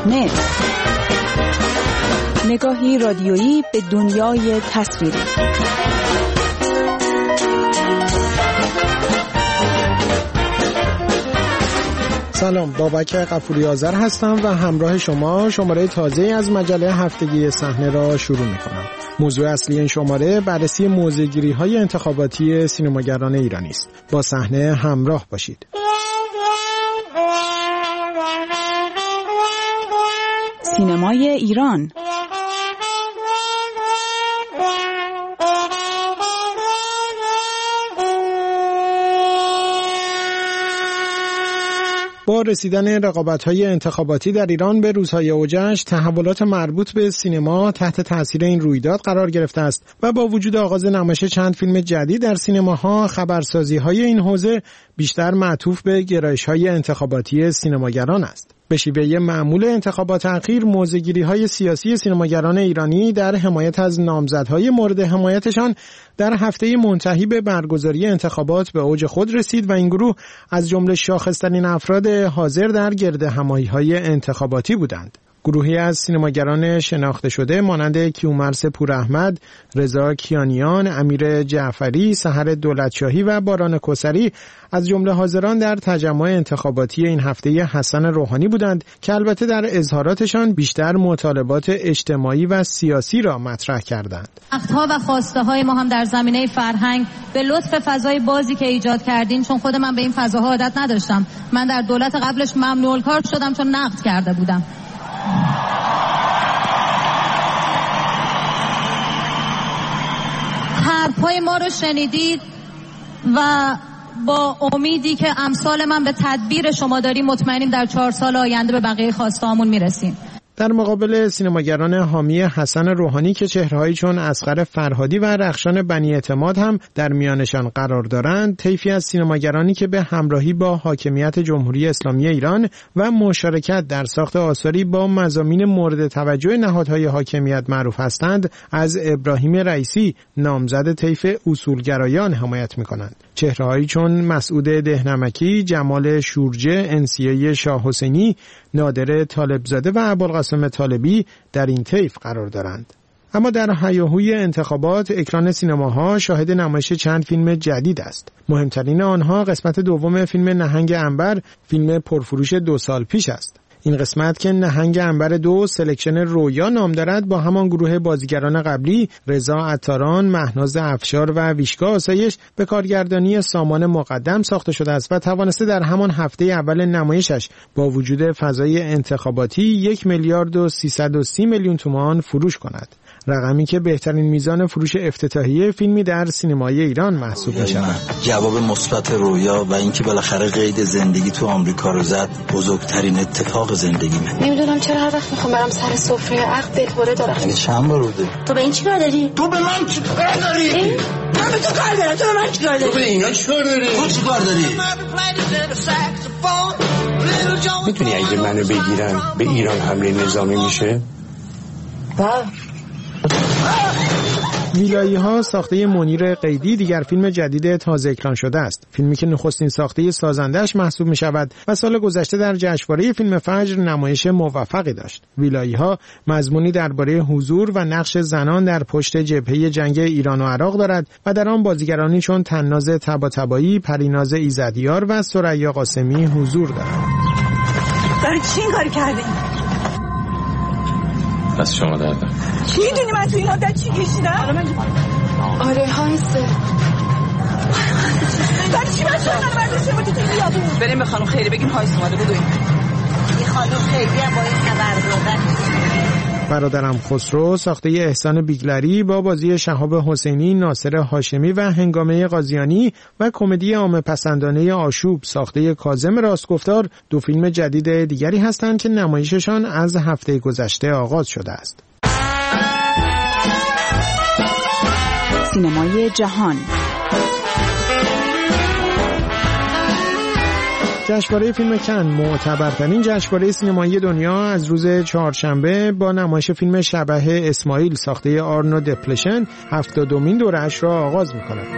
صحنه، نگاهی رادیویی به دنیای تصویری. سلام، بابک غفوری آذر هستم و همراه شما شماره تازه‌ای از مجله هفتگی صحنه را شروع می‌کنم. موضوع اصلی این شماره بررسی موضع‌گیری‌های انتخاباتی سینماگران ایرانی است. با صحنه همراه باشید. سینمای ایران. با رسیدن رقابت‌های انتخاباتی در ایران به روزهای اوجش، تحولات مربوط به سینما تحت تاثیر این رویداد قرار گرفته است و با وجود آغاز نمایش چند فیلم جدید در سینماها، خبرسازی‌های این حوزه بیشتر معطوف به گرایش‌های انتخاباتی سینماگران است. به شیوه معمول انتخابات اخیر، موضع‌گیری‌های سیاسی سینماگران ایرانی در حمایت از نامزدهای مورد حمایتشان در هفته منتهی به برگزاری انتخابات به اوج خود رسید و این گروه از جمله شاخص‌ترین افراد حاضر در گردهمایی‌های انتخاباتی بودند. گروهی از سینماگران شناخته شده مانند کیومرث پوراحمد، رضا کیانیان، امیر جعفری، سحر دولتشاهی و باران کوثری از جمله حاضران در تجمع انتخاباتی این هفته حسن روحانی بودند که البته در اظهاراتشان بیشتر مطالبات اجتماعی و سیاسی را مطرح کردند. اختها و خواسته های ما هم در زمینه فرهنگ به لطف فضای بازی که ایجاد کردین، چون خود من به این فضاها عادت نداشتم. من در دولت قبلش ممنوع الکار شدم چون نقد کرده بودم. حرفای ما رو شنیدید و با امیدی که امثال من به تدبیر شما داریم، مطمئنیم در 4 سال آینده به بقیه خواسته‌هامون میرسیم. در مقابل سینماگران حامی حسن روحانی که چهرهایی چون اصغر فرهادی و رخشان بنی اعتماد هم در میانشان قرار دارند، طیفی از سینماگرانی که به همراهی با حاکمیت جمهوری اسلامی ایران و مشارکت در ساخت آثاری با مضامین مورد توجه نهادهای حاکمیت معروف هستند، از ابراهیم رئیسی نامزد طیف اصولگرایان حمایت می‌کنند. چهرهایی چون مسعود دهنمکی، جمال شورجه، انسیه شاه حسینی، نادر طالبزاده و ابوالقاسم طالبی در این طیف قرار دارند. اما در هیاهوی انتخابات، اکران سینماها شاهد نمایش چند فیلم جدید است. مهمترین آنها قسمت دوم فیلم نهنگ عنبر، فیلم پرفروش 2 سال پیش است. این قسمت که نهنگ عنبر 2 سلکشن رویا نام دارد، با همان گروه بازیگران قبلی رضا عطاران، مهناز افشار و ویشکا آسایش به کارگردانی سامان مقدم ساخته شده است و توانسته در همان هفته اول نمایشش با وجود فضای انتخاباتی 1,330,000,000 تومان فروش کند. رقمی که بهترین میزان فروش افتتاحیه فیلمی در سینمای ایران محسوب می‌شود. جواب مثبت رویا و اینکه بالاخره قید زندگی تو آمریکا رو زد بزرگترین اتفاق زندگیمه. نمیدونم چرا هر وقت میخوام برم سر سفره عقد دلهوره دارم. این چند بار بوده؟ تو به این چیکار داری؟ تو به من چیکار داری؟ من به تو کار دارم، تو به من چیکار داری؟ تو به اینا چیکار داری؟ تو چیکار داری؟ میتونی اگه منو بگیرن به ایران حمله نظامی میشه؟ ویلایی‌ها ساخته منیر قیدی دیگر فیلم جدید تازه اکران شده است. فیلمی که نخستین ساخته سازندش محسوب می‌شود و سال گذشته در جشنواره فیلم فجر نمایش موفقی داشت. ویلایی‌ها مضمونی درباره حضور و نقش زنان در پشت جبهه جنگ ایران و عراق دارد و در آن بازیگرانی چون تناز طباطبایی، پریناز ایزدیار و ثریا قاسمی حضور دارند. برای چی این کار کردین؟ از شما دردم. میدونی من تو این مدت چی کشیدم؟ آره هایسته. برای چی من شما برداشته بودی تو بیابون؟ بریم به خانم خیری بگیم هایسته اومده بدویم. این خانم خیری هم با این خبر دادن. برادرم خسرو ساخته احسان بیگلری با بازی شهاب حسینی، ناصر هاشمی و هنگامه قاضیانی و کمدی عامه پسندانه آشوب ساخته کاظم راستگفتار 2 فیلم جدید دیگری هستند که نمایششان از هفته گذشته آغاز شده است. سینمای جهان. جشنواره فیلم کن، معتبرترین جشنواره سینمایی دنیا، از روز چهارشنبه با نمایش فیلم شبح اسماعیل ساخته آرنو دپلشن 70مین دوره‌اش را آغاز می‌کند.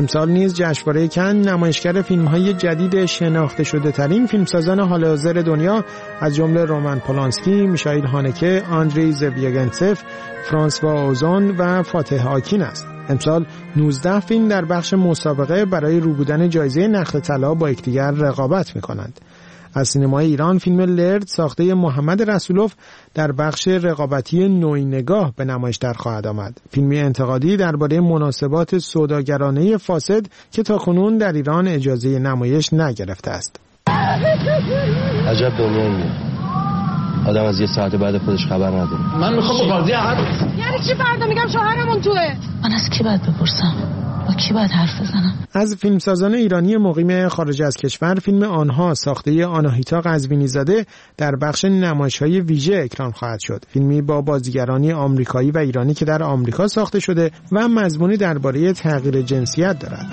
امسال نیز جشنواره کن نمایشگر فیلم‌های جدید شناخته شده ترین فیلمسازان حال حاضر دنیا از جمله رومن پولانسکی، میشائیل هانکه، آندری زویاگنتسف، فرانسوا اوزون و فاتح آکین است. امسال 19 فیلم در بخش مسابقه برای رو بودن جایزه نخل طلا با یکدیگر رقابت می‌کنند. از سینمای ایران فیلم لرد ساخته محمد رسولوف در بخش رقابتی نوعی نگاه به نمایش در خواهد آمد. فیلمی انتقادی درباره مناسبات سوداگرانه فاسد که تاکنون در ایران اجازه نمایش نگرفته است. عجب دنیاییه. آدم از یه ساعت بعد خودش خبر نداره. من میخوام قاضی یعنی چی فردا میگم شوهرمون توه؟ من از کی باید بپرسم؟ با کی باید حرف بزنم؟ از فیلمسازان ایرانی مقیم خارج از کشور فیلم آنها ساخته آناهیتا قزوینی زاده در بخش نمایش‌های ویژه اکران خواهد شد. فیلمی با بازیگرانی آمریکایی و ایرانی که در آمریکا ساخته شده و مضمونی درباره تغییر جنسیت دارد.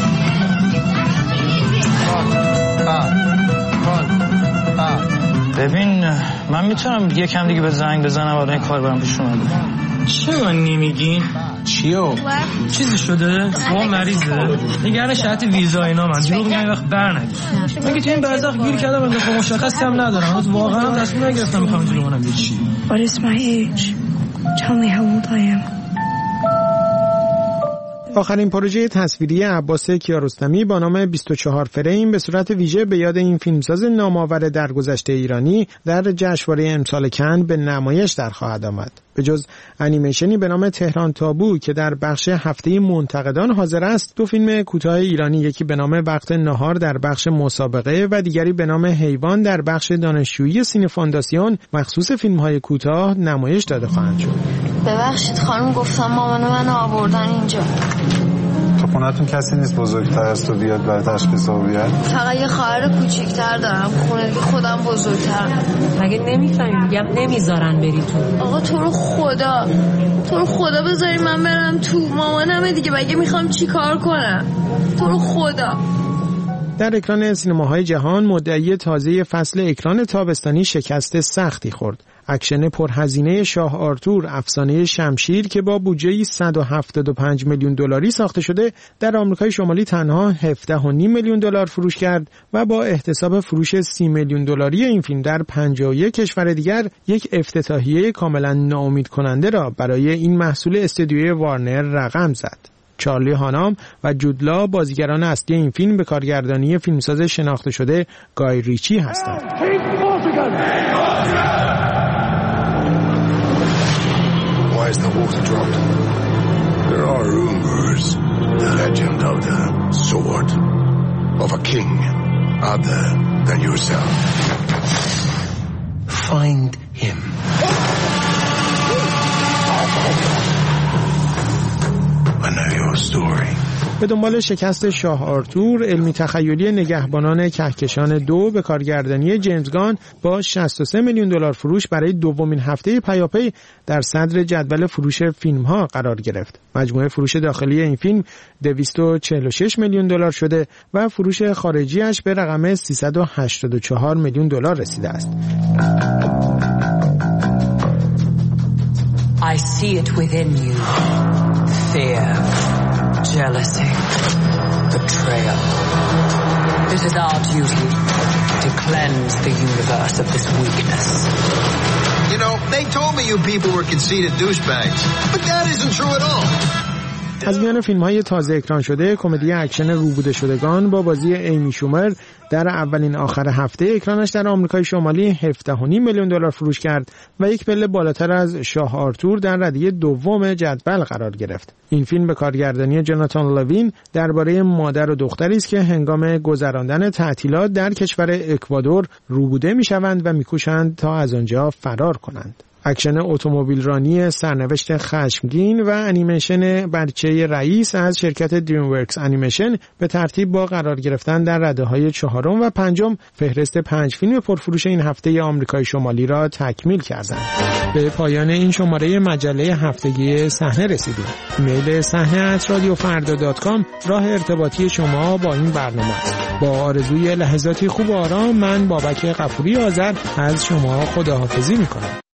ببین من میتونم یکم دیگه به زنگ بزنم ولی این کار برام پیش اومده. چه من نمیگین؟ چیو؟ چیزی شده؟ با مریضه؟ نگران شرط ویزا اینا من دروغ میگم این وقت برنگردم. میگه تو این برزخ گیر کردم اندازه مشخصی هم ندارم. واقعا تصمیم نگرفتم میخوام جلو منم یه چی. What is my age? Tell me how old I am. آخرین پروژه تصویری عباس کیارستمی با نام 24 فریم به صورت ویژه به یاد این فیلمساز نامآور درگذشته ایرانی در جشنواره امسال کن به نمایش در خواهد آمد. به جز انیمیشنی به نام تهران تابو که در بخش هفته منتقدان حاضر است، دو فیلم کوتاه ایرانی، یکی به نام وقت نهار در بخش مسابقه و دیگری به نام حیوان در بخش دانشجویی سینه فانداسیون مخصوص فیلم‌های کوتاه نمایش داده خواهند شد. ببخشید خانم، گفتم مامان منو آوردن اینجا. تو خونتون کسی نیست بزرگتر از تو بیاد برای تشخیص هویت؟ فقط یه خواهر کوچیک‌تر دارم، خونگی خودم بزرگترم. مگه نمیفهمی؟ میگم نمیذارن بری تو. آقا تو رو خدا بذاری من برم تو. مامانمه دیگه، مگه میخوام چی کار کنم؟ تو رو خدا. در اکران سینماهای جهان مدعی تازه فصل اکران تابستانی شکست سختی خورد. اکشن پرهزینه شاه آرتور افسانه شمشیر که با بودجه 175 میلیون دلاری ساخته شده در آمریکای شمالی تنها 17.5 میلیون دلار فروش کرد و با احتساب فروش 30 میلیون دلاری این فیلم در 51 کشور دیگر یک افتتاحیه کاملا ناامید کننده را برای این محصول استودیوی وارنر رقم زد. چارلی هانام و جودلا بازیگران اصلی این فیلم به کارگردانی فیلمساز شناخته شده گای ریچی هستند. Why is the water dropped? There are rumors. The legend of the sword of a king other than yourself. Find him. I know your story. به دنبال شکست شاه آرتور، علمی تخیلی نگهبانان کهکشان 2 به کارگردانی جیمز گان با 63 میلیون دلار فروش برای دومین هفته پیاپی در صدر جدول فروش فیلم‌ها قرار گرفت. مجموع فروش داخلی این فیلم 246 میلیون دلار شده و فروش خارجیش به رقم 384 میلیون دلار رسیده است. I see it within you. Fear, jealousy, betrayal. It is our duty to cleanse the universe of this weakness. You know, they told me you people were conceited douchebags, but that isn't true at all. از میان فیلم‌های تازه اکران شده، کمدی اکشن روبوده شدگان با بازی ایمی شومر در اولین آخر هفته اکرانش در آمریکای شمالی 17.5 میلیون دلار فروش کرد و یک پله بالاتر از شاه آرتور در ردیه دوم جدول قرار گرفت. این فیلم به کارگردانی جوناتان لوین درباره مادر و دختری است که هنگام گذراندن تعطیلات در کشور اکوادور روبوده می‌شوند و می‌کوشند تا از آنجا فرار کنند. اکشن اتومبیل رانی سرنوشت خشمگین و انیمیشن بچه رئیس از شرکت دریم ورکس انیمیشن به ترتیب با قرار گرفتن در رده‌های 4 و 5 فهرست 5 فیلم پرفروش این هفته آمریکای شمالی را تکمیل کردند. به پایان این شماره مجله هفتگی صحنه رسیدیم. ایمیل صحنه@radiofarda.com راه ارتباطی شما با این برنامه است. با آرزوی لحظاتی خوب و آرام، من بابک غفوری آذر از شما خداحافظی می‌کنم.